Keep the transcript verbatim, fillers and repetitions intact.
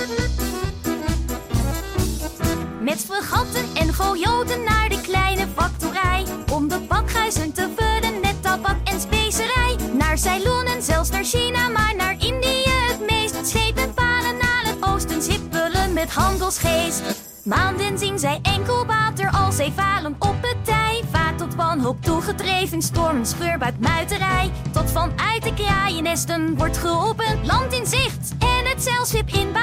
Met fregatten en goljoten naar de kleine factorij, om de pakhuizen te vullen met tabak en specerij. Naar Ceylon en zelfs naar China, maar naar Indië het meest. Schepen varen naar het oosten, zippelen met handelsgeest. Maanden zien zij enkel water als zij varen op het tij. Vaart tot wanhoop toegedreven, storm, scheurbuik, muiterij. Tot vanuit de kraaiennesten wordt geroepen, land in zicht. En het zeilschip in